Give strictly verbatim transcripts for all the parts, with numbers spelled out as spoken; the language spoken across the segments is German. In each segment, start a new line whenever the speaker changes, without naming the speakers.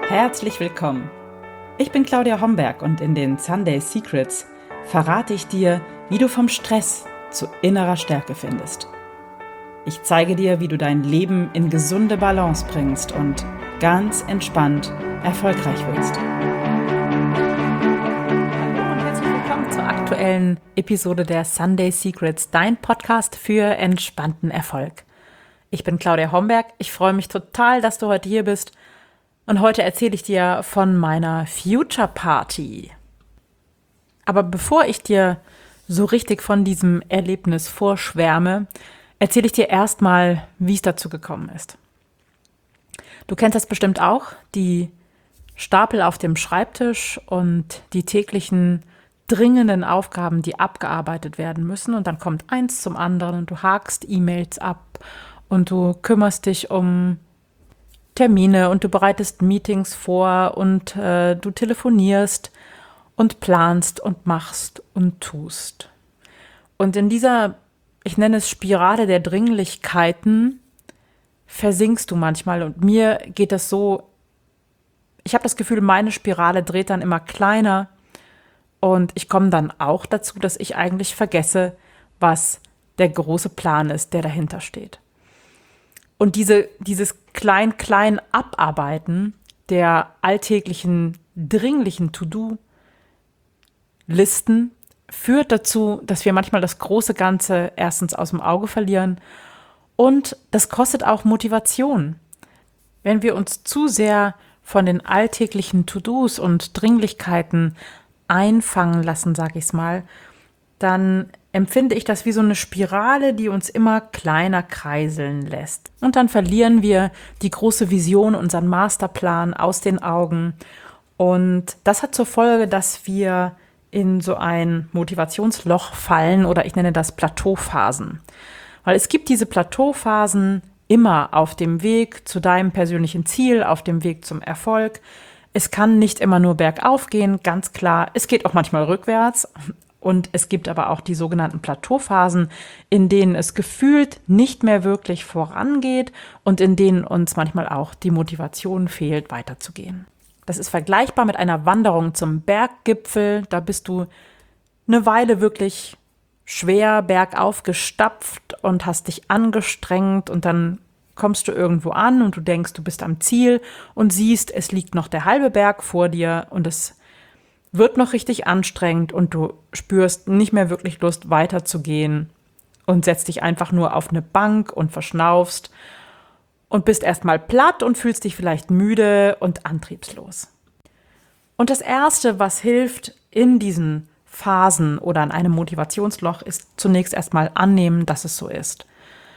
Herzlich willkommen. Ich bin Claudia Homberg und in den Sunday Secrets verrate ich dir, wie du vom Stress zu innerer Stärke findest. Ich zeige dir, wie du dein Leben in gesunde Balance bringst und ganz entspannt erfolgreich wirst. Hallo und herzlich willkommen zur aktuellen Episode der Sunday Secrets, dein Podcast für entspannten Erfolg. Ich bin Claudia Homberg, ich freue mich total, dass du heute hier bist. Und heute erzähle ich dir von meiner Future Party. Aber bevor ich dir so richtig von diesem Erlebnis vorschwärme, erzähle ich dir erstmal, wie es dazu gekommen ist. Du kennst das bestimmt auch, die Stapel auf dem Schreibtisch und die täglichen dringenden Aufgaben, die abgearbeitet werden müssen. Und dann kommt eins zum anderen und du hakst E-Mails ab und du kümmerst dich um Termine und du bereitest Meetings vor und äh, du telefonierst und planst und machst und tust. Und in dieser, ich nenne es Spirale der Dringlichkeiten, versinkst du manchmal. Und mir geht das so, ich habe das Gefühl, meine Spirale dreht dann immer kleiner und ich komme dann auch dazu, dass ich eigentlich vergesse, was der große Plan ist, der dahinter steht. Und diese, dieses klein-klein Abarbeiten der alltäglichen, dringlichen To-Do-Listen führt dazu, dass wir manchmal das große Ganze erstens aus dem Auge verlieren und das kostet auch Motivation. Wenn wir uns zu sehr von den alltäglichen To-Dos und Dringlichkeiten einfangen lassen, sage ich es mal, dann empfinde ich das wie so eine Spirale, die uns immer kleiner kreiseln lässt. Und dann verlieren wir die große Vision, unseren Masterplan aus den Augen. Und das hat zur Folge, dass wir in so ein Motivationsloch fallen oder ich nenne das Plateauphasen. Weil es gibt diese Plateauphasen immer auf dem Weg zu deinem persönlichen Ziel, auf dem Weg zum Erfolg. Es kann nicht immer nur bergauf gehen, ganz klar. Es geht auch manchmal rückwärts. Und es gibt aber auch die sogenannten Plateauphasen, in denen es gefühlt nicht mehr wirklich vorangeht und in denen uns manchmal auch die Motivation fehlt, weiterzugehen. Das ist vergleichbar mit einer Wanderung zum Berggipfel. Da bist du eine Weile wirklich schwer bergauf gestapft und hast dich angestrengt und dann kommst du irgendwo an und du denkst, du bist am Ziel und siehst, es liegt noch der halbe Berg vor dir und es wird noch richtig anstrengend und du spürst nicht mehr wirklich Lust, weiterzugehen und setzt dich einfach nur auf eine Bank und verschnaufst und bist erstmal platt und fühlst dich vielleicht müde und antriebslos. Und das Erste, was hilft in diesen Phasen oder an einem Motivationsloch, ist zunächst erstmal annehmen, dass es so ist.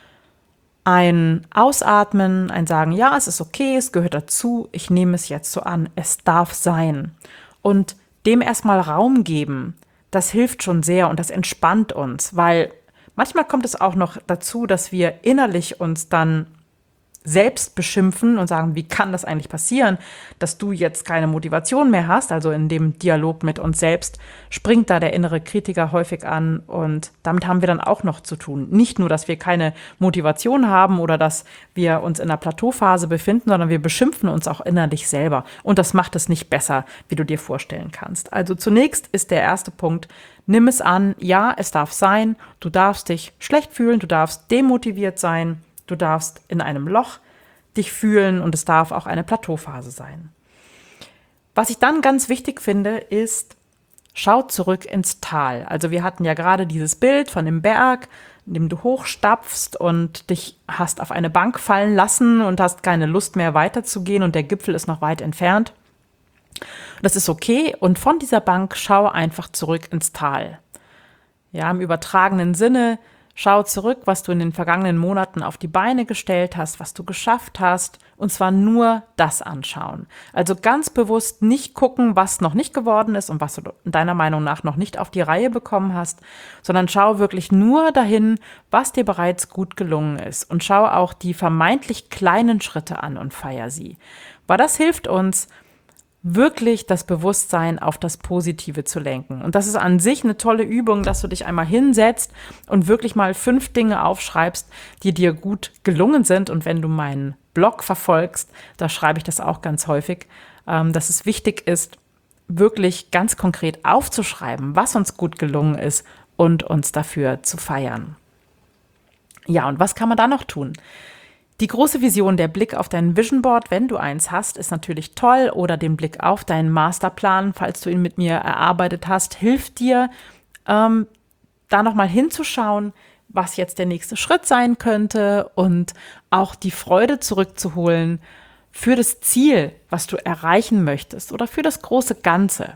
Ein Ausatmen, ein Sagen, ja, es ist okay, es gehört dazu, ich nehme es jetzt so an, es darf sein. Und dem erstmal Raum geben, das hilft schon sehr und das entspannt uns, weil manchmal kommt es auch noch dazu, dass wir innerlich uns dann selbst beschimpfen und sagen, wie kann das eigentlich passieren, dass du jetzt keine Motivation mehr hast? Also in dem Dialog mit uns selbst springt da der innere Kritiker häufig an und damit haben wir dann auch noch zu tun. Nicht nur, dass wir keine Motivation haben oder dass wir uns in einer Plateauphase befinden, sondern wir beschimpfen uns auch innerlich selber und das macht es nicht besser, wie du dir vorstellen kannst. Also zunächst ist der erste Punkt, nimm es an, ja, es darf sein, du darfst dich schlecht fühlen, du darfst demotiviert sein, du darfst in einem Loch dich fühlen und es darf auch eine Plateauphase sein. Was ich dann ganz wichtig finde, ist, schau zurück ins Tal. Also wir hatten ja gerade dieses Bild von dem Berg, in dem du hochstapfst und dich hast auf eine Bank fallen lassen und hast keine Lust mehr weiterzugehen und der Gipfel ist noch weit entfernt. Das ist okay und von dieser Bank schau einfach zurück ins Tal. Ja, im übertragenen Sinne, schau zurück, was du in den vergangenen Monaten auf die Beine gestellt hast, was du geschafft hast, und zwar nur das anschauen. Also ganz bewusst nicht gucken, was noch nicht geworden ist und was du deiner Meinung nach noch nicht auf die Reihe bekommen hast, sondern schau wirklich nur dahin, was dir bereits gut gelungen ist. Und schau auch die vermeintlich kleinen Schritte an und feier sie. Weil das hilft uns, wirklich das Bewusstsein auf das Positive zu lenken. Und das ist an sich eine tolle Übung, dass du dich einmal hinsetzt und wirklich mal fünf Dinge aufschreibst, die dir gut gelungen sind. Und wenn du meinen Blog verfolgst, da schreibe ich das auch ganz häufig, ähm, dass es wichtig ist, wirklich ganz konkret aufzuschreiben, was uns gut gelungen ist und uns dafür zu feiern. Ja, und was kann man da noch tun? Die große Vision, der Blick auf dein Vision Board, wenn du eins hast, ist natürlich toll, oder den Blick auf deinen Masterplan, falls du ihn mit mir erarbeitet hast, hilft dir, ähm, da nochmal hinzuschauen, was jetzt der nächste Schritt sein könnte und auch die Freude zurückzuholen für das Ziel, was du erreichen möchtest oder für das große Ganze.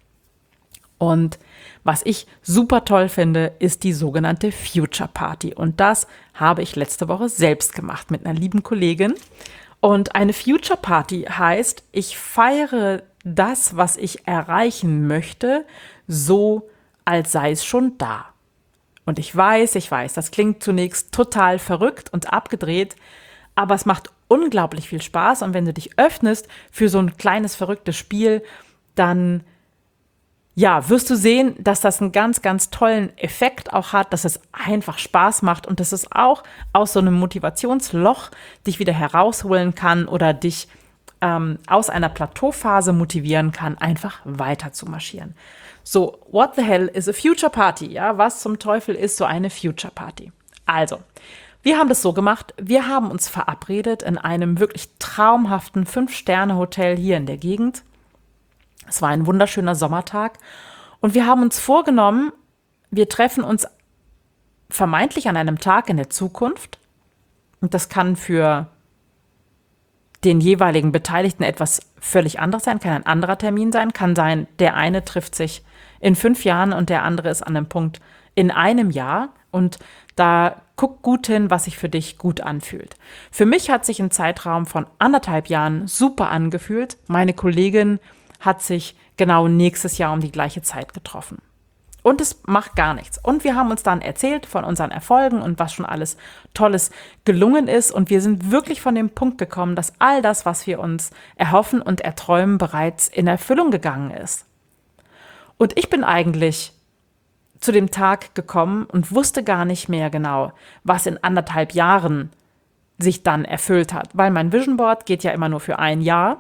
Und was ich super toll finde, ist die sogenannte Future Party. Und das habe ich letzte Woche selbst gemacht mit einer lieben Kollegin. Und eine Future Party heißt, ich feiere das, was ich erreichen möchte, so als sei es schon da. Und ich weiß, ich weiß, das klingt zunächst total verrückt und abgedreht, aber es macht unglaublich viel Spaß. Und wenn du dich öffnest für so ein kleines verrücktes Spiel, dann ja, wirst du sehen, dass das einen ganz, ganz tollen Effekt auch hat, dass es einfach Spaß macht und dass es auch aus so einem Motivationsloch dich wieder herausholen kann oder dich ähm, aus einer Plateauphase motivieren kann, einfach weiter zu marschieren. So, what the hell is a Future Party? Ja, was zum Teufel ist so eine Future Party? Also, wir haben das so gemacht, wir haben uns verabredet in einem wirklich traumhaften Fünf-Sterne-Hotel hier in der Gegend. Es war ein wunderschöner Sommertag und wir haben uns vorgenommen, wir treffen uns vermeintlich an einem Tag in der Zukunft. Und das kann für den jeweiligen Beteiligten etwas völlig anderes sein, kann ein anderer Termin sein, kann sein, der eine trifft sich in fünf Jahren und der andere ist an einem Punkt in einem Jahr. Und da guck gut hin, was sich für dich gut anfühlt. Für mich hat sich ein Zeitraum von anderthalb Jahren super angefühlt. Meine Kollegin hat sich genau nächstes Jahr um die gleiche Zeit getroffen. Und es macht gar nichts. Und wir haben uns dann erzählt von unseren Erfolgen und was schon alles Tolles gelungen ist. Und wir sind wirklich von dem Punkt gekommen, dass all das, was wir uns erhoffen und erträumen, bereits in Erfüllung gegangen ist. Und ich bin eigentlich zu dem Tag gekommen und wusste gar nicht mehr genau, was in anderthalb Jahren sich dann erfüllt hat. Weil mein Vision Board geht ja immer nur für ein Jahr.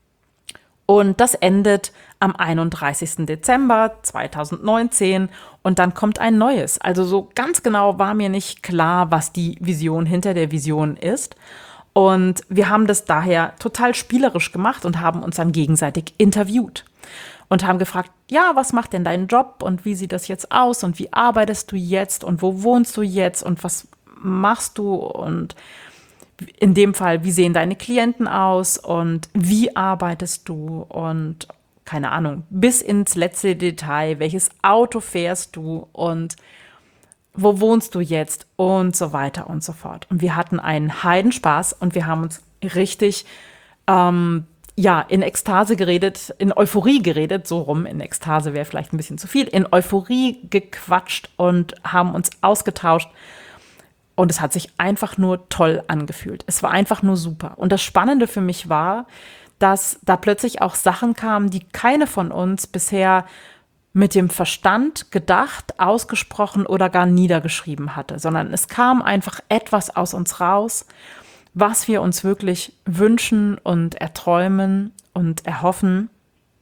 Und das endet am einunddreißigsten Dezember zweitausendneunzehn und dann kommt ein neues. Also so ganz genau war mir nicht klar, was die Vision hinter der Vision ist. Und wir haben das daher total spielerisch gemacht und haben uns dann gegenseitig interviewt und haben gefragt, ja, was macht denn dein Job und wie sieht das jetzt aus und wie arbeitest du jetzt und wo wohnst du jetzt und was machst du und in dem Fall, wie sehen deine Klienten aus und wie arbeitest du und keine Ahnung, bis ins letzte Detail, welches Auto fährst du und wo wohnst du jetzt und so weiter und so fort. Und wir hatten einen Heidenspaß und wir haben uns richtig ähm, ja, in Ekstase geredet, in Euphorie geredet, so rum, in Ekstase wäre vielleicht ein bisschen zu viel, in Euphorie gequatscht und haben uns ausgetauscht. Und es hat sich einfach nur toll angefühlt. Es war einfach nur super. Und das Spannende für mich war, dass da plötzlich auch Sachen kamen, die keine von uns bisher mit dem Verstand gedacht, ausgesprochen oder gar niedergeschrieben hatte, sondern es kam einfach etwas aus uns raus, was wir uns wirklich wünschen und erträumen und erhoffen.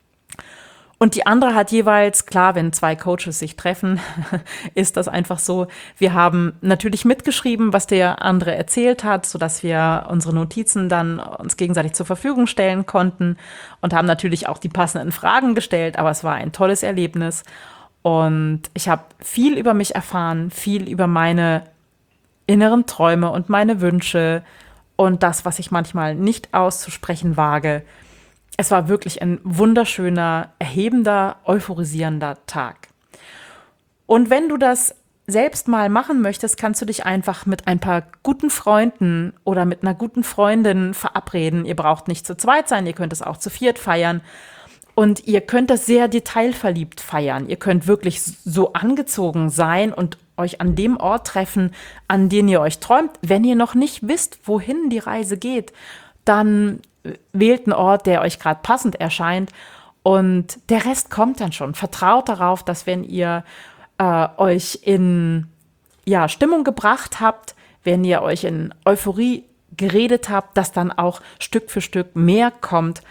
Und die andere hat jeweils, klar, wenn zwei Coaches sich treffen, ist das einfach so. Wir haben natürlich mitgeschrieben, was der andere erzählt hat, sodass wir unsere Notizen dann uns gegenseitig zur Verfügung stellen konnten und haben natürlich auch die passenden Fragen gestellt. Aber es war ein tolles Erlebnis und ich habe viel über mich erfahren, viel über meine inneren Träume und meine Wünsche und das, was ich manchmal nicht auszusprechen wage. Es war wirklich ein wunderschöner, erhebender, euphorisierender Tag. Und wenn du das selbst mal machen möchtest, kannst du dich einfach mit ein paar guten Freunden oder mit einer guten Freundin verabreden. Ihr braucht nicht zu zweit sein, ihr könnt es auch zu viert feiern. Und ihr könnt das sehr detailverliebt feiern. Ihr könnt wirklich so angezogen sein und euch an dem Ort treffen, an den ihr euch träumt. Wenn ihr noch nicht wisst, wohin die Reise geht, dann wählt einen Ort, der euch gerade passend erscheint und der Rest kommt dann schon. Vertraut darauf, dass wenn ihr äh, euch in ja, Stimmung gebracht habt, wenn ihr euch in Euphorie geredet habt, dass dann auch Stück für Stück mehr kommt,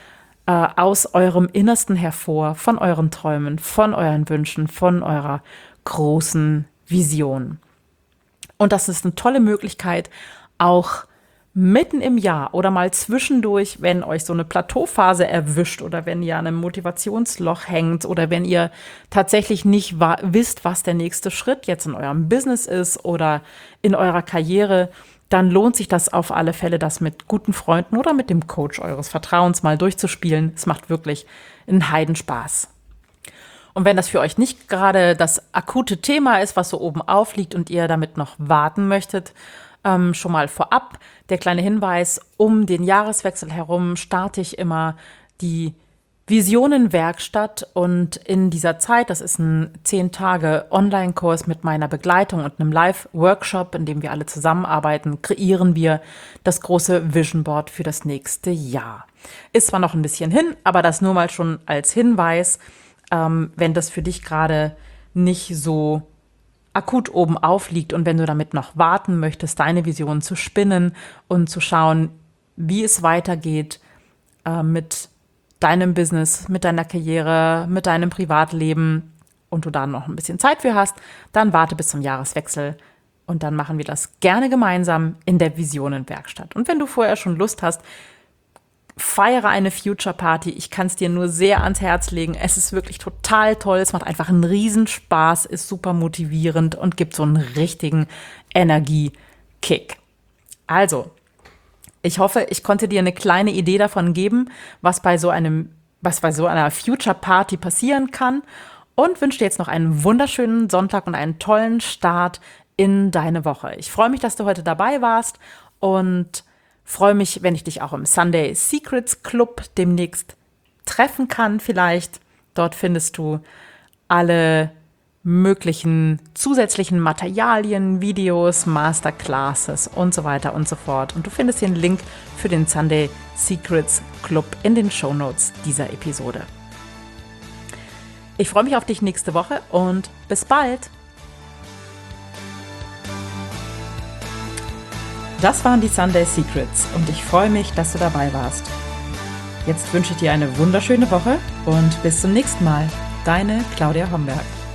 äh, aus eurem Innersten hervor, von euren Träumen, von euren Wünschen, von eurer großen Vision. Und das ist eine tolle Möglichkeit, auch mitten im Jahr oder mal zwischendurch, wenn euch so eine Plateauphase erwischt oder wenn ihr an einem Motivationsloch hängt oder wenn ihr tatsächlich nicht wa- wisst, was der nächste Schritt jetzt in eurem Business ist oder in eurer Karriere, dann lohnt sich das auf alle Fälle, das mit guten Freunden oder mit dem Coach eures Vertrauens mal durchzuspielen. Es macht wirklich einen Heidenspaß. Und wenn das für euch nicht gerade das akute Thema ist, was so oben aufliegt und ihr damit noch warten möchtet, ähm, schon mal vorab der kleine Hinweis, um den Jahreswechsel herum starte ich immer die Visionenwerkstatt und in dieser Zeit, das ist ein zehn Tage Online-Kurs mit meiner Begleitung und einem Live-Workshop, in dem wir alle zusammenarbeiten, kreieren wir das große Vision Board für das nächste Jahr. Ist zwar noch ein bisschen hin, aber das nur mal schon als Hinweis, ähm, wenn das für dich gerade nicht so akut oben aufliegt und wenn du damit noch warten möchtest, deine Vision zu spinnen und zu schauen, wie es weitergeht äh, mit deinem Business, mit deiner Karriere, mit deinem Privatleben und du da noch ein bisschen Zeit für hast, dann warte bis zum Jahreswechsel und dann machen wir das gerne gemeinsam in der Visionenwerkstatt. Und wenn du vorher schon Lust hast, feiere eine Future Party. Ich kann es dir nur sehr ans Herz legen. Es ist wirklich total toll. Es macht einfach einen Riesenspaß, ist super motivierend und gibt so einen richtigen Energiekick. Also, ich hoffe, ich konnte dir eine kleine Idee davon geben, was bei so einem, was bei so einer Future Party passieren kann und wünsche dir jetzt noch einen wunderschönen Sonntag und einen tollen Start in deine Woche. Ich freue mich, dass du heute dabei warst und freue mich, wenn ich dich auch im Sunday Secrets Club demnächst treffen kann vielleicht. Dort findest du alle möglichen zusätzlichen Materialien, Videos, Masterclasses und so weiter und so fort. Und du findest hier einen Link für den Sunday Secrets Club in den Shownotes dieser Episode. Ich freue mich auf dich nächste Woche und bis bald! Das waren die Sunday Secrets und ich freue mich, dass du dabei warst. Jetzt wünsche ich dir eine wunderschöne Woche und bis zum nächsten Mal. Deine Claudia Homberg.